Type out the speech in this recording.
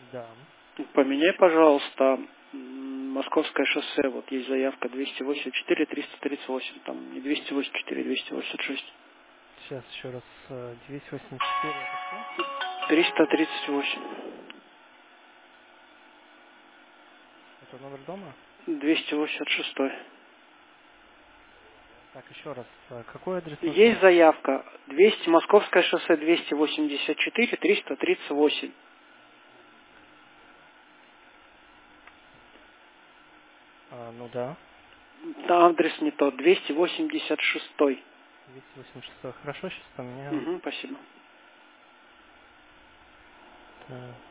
Да. Поменяй, пожалуйста, Московское шоссе, вот есть заявка 284-338, там не 284, 286. Сейчас еще раз. 284 это что? 338. Это номер дома? 286. Так, еще раз. Какой адрес нужно? Есть заявка 200, Московское шоссе 284, 338. Ну да. Адрес не тот, 286. 286. Хорошо, сейчас поменяю. Спасибо. Так.